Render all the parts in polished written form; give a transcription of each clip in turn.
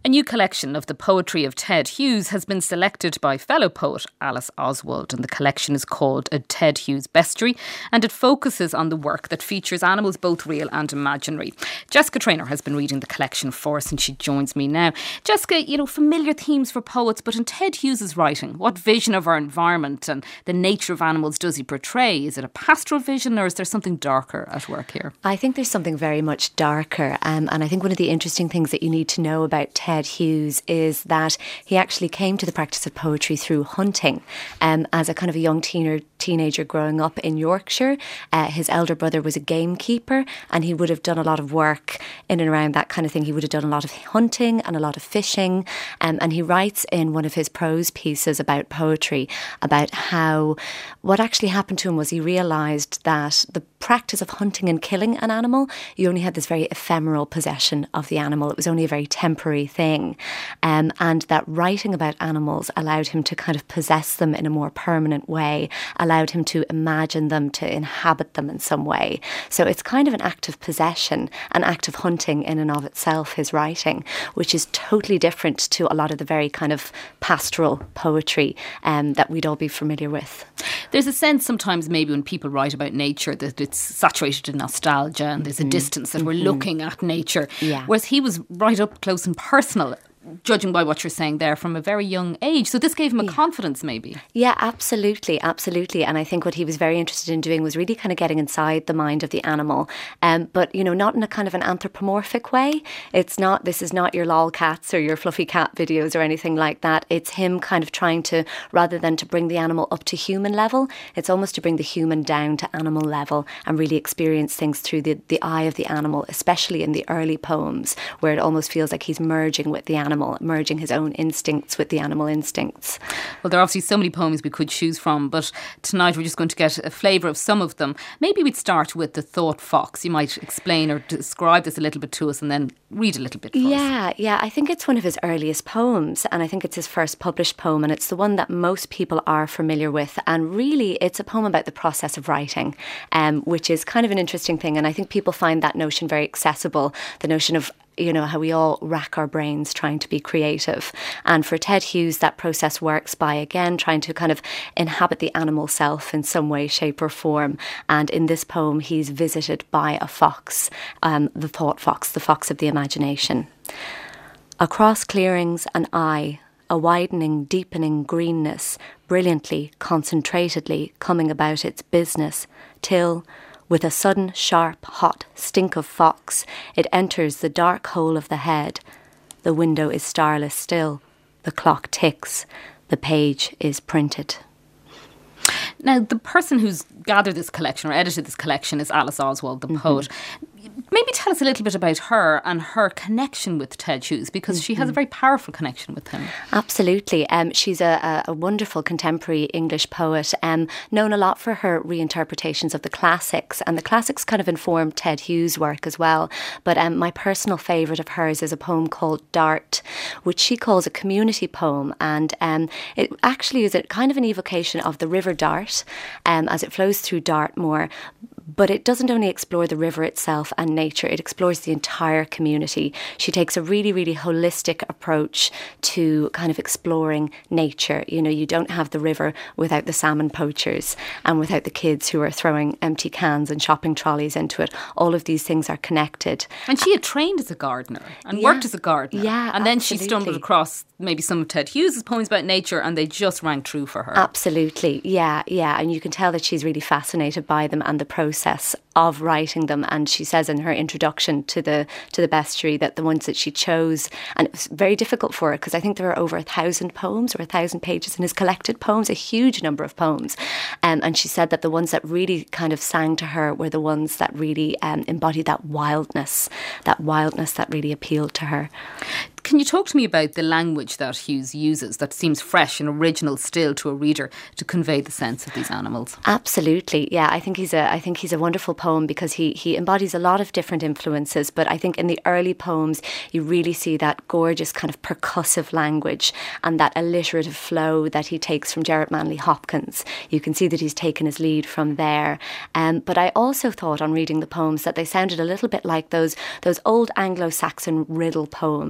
A new collection of the poetry of Ted Hughes has been selected by fellow poet Alice Oswald, and the collection is called A Ted Hughes Bestiary, and it focuses on the work that features animals both real and imaginary. Jessica Traynor has been reading the collection for us and she joins me now. Jessica, familiar themes for poets, but in Ted Hughes's writing, what vision of our environment and the nature of animals does he portray? Is it a pastoral vision or is there something darker at work here? I think there's something very much darker, and I think one of the interesting things that you need to know about Ted Hughes is that he actually came to the practice of poetry through hunting. As a kind of a young teenager growing up in Yorkshire, his elder brother was a gamekeeper and he would have done a lot of work in and around that kind of thing. He would have done a lot of hunting and a lot of fishing, and he writes in one of his prose pieces about poetry about how what actually happened to him was he realised that the practice of hunting and killing an animal, you only had this very ephemeral possession of the animal. It was only a very temporary thing. And that writing about animals allowed him to kind of possess them in a more permanent way, allowed him to imagine them, to inhabit them in some way. So it's kind of an act of possession, an act of hunting in and of itself, his writing, which is totally different to a lot of the very kind of pastoral poetry that we'd all be familiar with. There's a sense sometimes maybe when people write about nature that it's saturated in nostalgia and there's a distance that we're looking at nature. Yeah. Whereas he was right up close and personal, judging by what you're saying there, from a very young age. So this gave him a confidence maybe. Yeah, absolutely. And I think what he was very interested in doing was really kind of getting inside the mind of the animal. But, not in a kind of an anthropomorphic way. This is not your lol cats or your fluffy cat videos or anything like that. It's him kind of trying to, rather than to bring the animal up to human level, it's almost to bring the human down to animal level and really experience things through the eye of the animal, especially in the early poems where it almost feels like he's merging with the animal, merging his own instincts with the animal instincts. Well, there are obviously so many poems we could choose from, but tonight we're just going to get a flavour of some of them. Maybe we'd start with The Thought Fox. You might explain or describe this a little bit to us and then read a little bit for us. Yeah, I think it's one of his earliest poems, and I think it's his first published poem, and it's the one that most people are familiar with, and really it's a poem about the process of writing, which is kind of an interesting thing, and I think people find that notion very accessible, the notion of how we all rack our brains trying to be creative. And for Ted Hughes, that process works by, again, trying to kind of inhabit the animal self in some way, shape or form. And in this poem, he's visited by a fox, the thought fox, the fox of the imagination. Across clearings an eye, a widening, deepening greenness, brilliantly, concentratedly coming about its business, till, with a sudden, sharp, hot stink of fox, it enters the dark hole of the head. The window is starless still. The clock ticks. The page is printed. Now, the person who's gathered this collection or edited this collection is Alice Oswald, the poet. Maybe tell us a little bit about her and her connection with Ted Hughes, because she has a very powerful connection with him. Absolutely. She's a wonderful contemporary English poet, known a lot for her reinterpretations of the classics, and the classics kind of informed Ted Hughes' work as well. But my personal favourite of hers is a poem called Dart, which she calls a community poem, and it actually is a kind of an evocation of the River Dart as it flows through Dartmoor. But it doesn't only explore the river itself and nature, it explores the entire community. She takes a really, really holistic approach to kind of exploring nature. You don't have the river without the salmon poachers and without the kids who are throwing empty cans and shopping trolleys into it. All of these things are connected. And she had trained as a gardener and worked as a gardener. Yeah, and then she stumbled across maybe some of Ted Hughes' poems about nature and they just rang true for her. Absolutely, yeah. And you can tell that she's really fascinated by them and the process of writing them. And she says in her introduction to the bestiary that the ones that she chose, and it was very difficult for her because I think there are over 1,000 poems or 1,000 pages in his collected poems, a huge number of poems. And she said that the ones that really kind of sang to her were the ones that really embodied that wildness that really appealed to her. Can you talk to me about the language that Hughes uses that seems fresh and original still to a reader to convey the sense of these animals? Absolutely, yeah. I think he's a wonderful poem because he embodies a lot of different influences. But I think in the early poems you really see that gorgeous kind of percussive language and that alliterative flow that he takes from Gerard Manley Hopkins. You can see that he's taken his lead from there. But I also thought on reading the poems that they sounded a little bit like those old Anglo-Saxon riddle poems.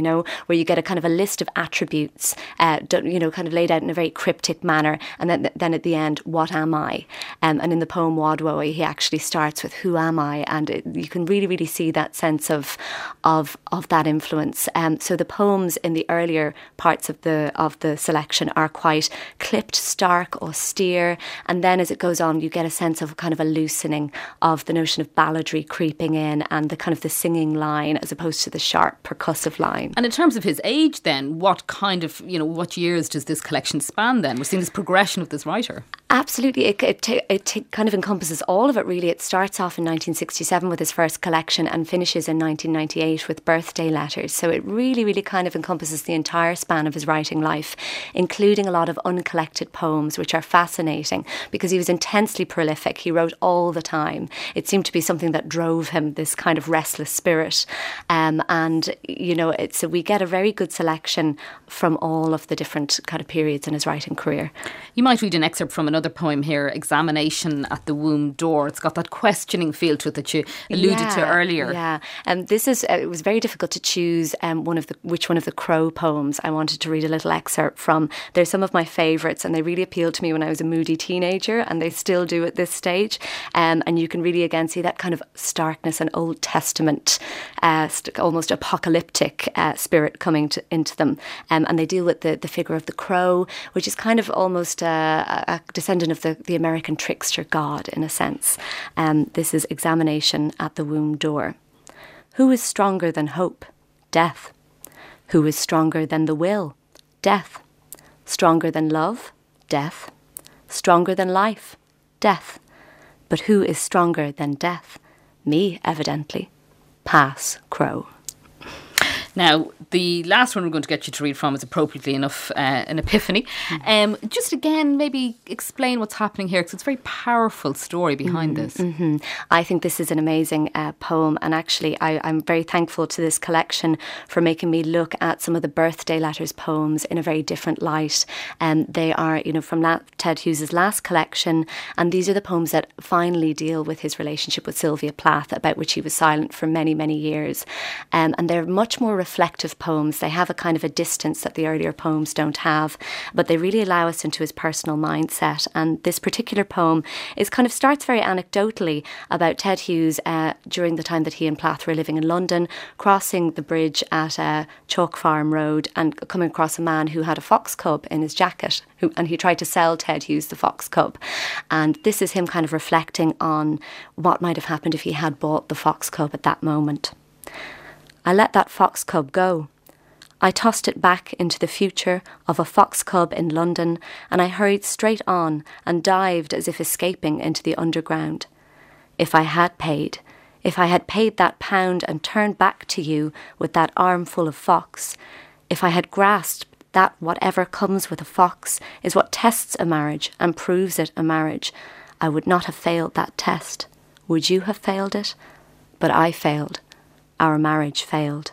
where you get a kind of a list of attributes, kind of laid out in a very cryptic manner. And then at the end, what am I? And in the poem Wad Wowie, he actually starts with who am I? And you can really, really see that sense of that influence. So the poems in the earlier parts of the selection are quite clipped, stark, austere. And then as it goes on, you get a sense of kind of a loosening of the notion of balladry creeping in and the kind of the singing line as opposed to the sharp percussive line. And in terms of his age then, what kind of, what years does this collection span then? We're seeing this progression of this writer. Absolutely. It kind of encompasses all of it, really. It starts off in 1967 with his first collection and finishes in 1998 with Birthday Letters. So it really, really kind of encompasses the entire span of his writing life, including a lot of uncollected poems, which are fascinating because he was intensely prolific. He wrote all the time. It seemed to be something that drove him, this kind of restless spirit. So we get a very good selection from all of the different kind of periods in his writing career. You might read an excerpt from another poem here, Examination at the Womb Door. It's got that questioning feel to it that you alluded to earlier. Yeah, and it was very difficult to choose which one of the Crow poems I wanted to read a little excerpt from. They're some of my favourites and they really appealed to me when I was a moody teenager, and they still do at this stage. And you can really again see that kind of starkness and Old Testament, almost apocalyptic spirit coming into them. And they deal with the figure of the crow, which is kind of almost a descendant of the American trickster god in a sense. This is Examination at the Womb Door. Who is stronger than hope? Death. Who is stronger than the will? Death. Stronger than love? Death. Stronger than life? Death. But who is stronger than death? Me, evidently. Pass, Crow. Now, the last one we're going to get you to read from is appropriately enough an epiphany. Just again, maybe explain what's happening here, because it's a very powerful story behind this. Mm-hmm. I think this is an amazing poem, and actually I'm very thankful to this collection for making me look at some of the Birthday Letters poems in a very different light. They are, from Ted Hughes's last collection, and these are the poems that finally deal with his relationship with Sylvia Plath, about which he was silent for many, many years. And they're much more reflective poems. They have a kind of a distance that the earlier poems don't have, but they really allow us into his personal mindset. And this particular poem starts very anecdotally about Ted Hughes during the time that he and Plath were living in London, crossing the bridge at Chalk Farm Road and coming across a man who had a fox cub in his jacket, and he tried to sell Ted Hughes the fox cub. And this is him kind of reflecting on what might have happened if he had bought the fox cub at that moment. I let that fox cub go. I tossed it back into the future of a fox cub in London, and I hurried straight on and dived as if escaping into the underground. If I had paid that £1 and turned back to you with that armful of fox, if I had grasped that whatever comes with a fox is what tests a marriage and proves it a marriage, I would not have failed that test. Would you have failed it? But I failed. Our marriage failed.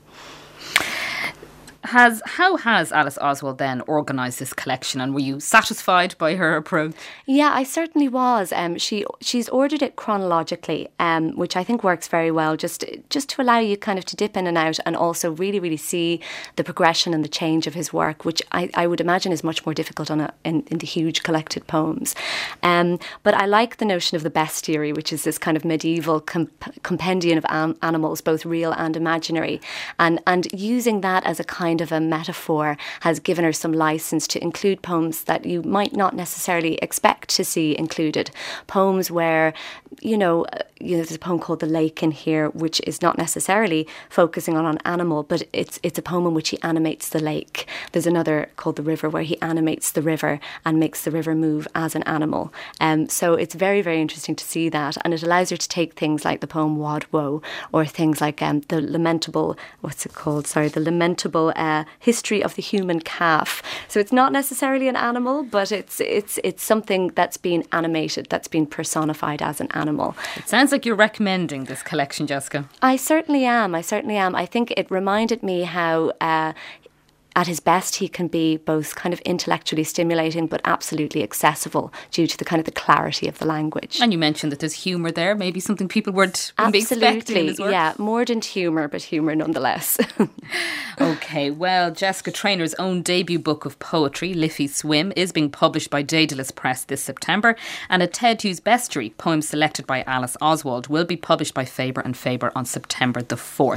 How has Alice Oswald then organised this collection, and were you satisfied by her approach? Yeah, I certainly was. She's ordered it chronologically, which I think works very well, just to allow you kind of to dip in and out, and also really, really see the progression and the change of his work, which I would imagine is much more difficult in the huge collected poems. But I like the notion of the bestiary, which is this kind of medieval compendium of animals, both real and imaginary, and using that as a kind of a metaphor has given her some license to include poems that you might not necessarily expect to see included. Poems where, there's a poem called The Lake in here, which is not necessarily focusing on an animal, but it's a poem in which he animates the lake. There's another called The River, where he animates the river and makes the river move as an animal. So it's very, very interesting to see that, and it allows her to take things like the poem Wad Woe, or things like the lamentable history of the human calf. So it's not necessarily an animal, but it's something that's been animated, that's been personified as an animal. It sounds like you're recommending this collection, Jessica. I certainly am. I think it reminded me how at his best, he can be both kind of intellectually stimulating but absolutely accessible due to the kind of the clarity of the language. And you mentioned that there's humour there, maybe something people wouldn't be expecting in his work. Yeah, mordant humour, but humour nonetheless. OK, well, Jessica Trainor's own debut book of poetry, Liffey Swim, is being published by Daedalus Press this September, and a Ted Hughes Bestiary, poems selected by Alice Oswald, will be published by Faber and Faber on September the 4th.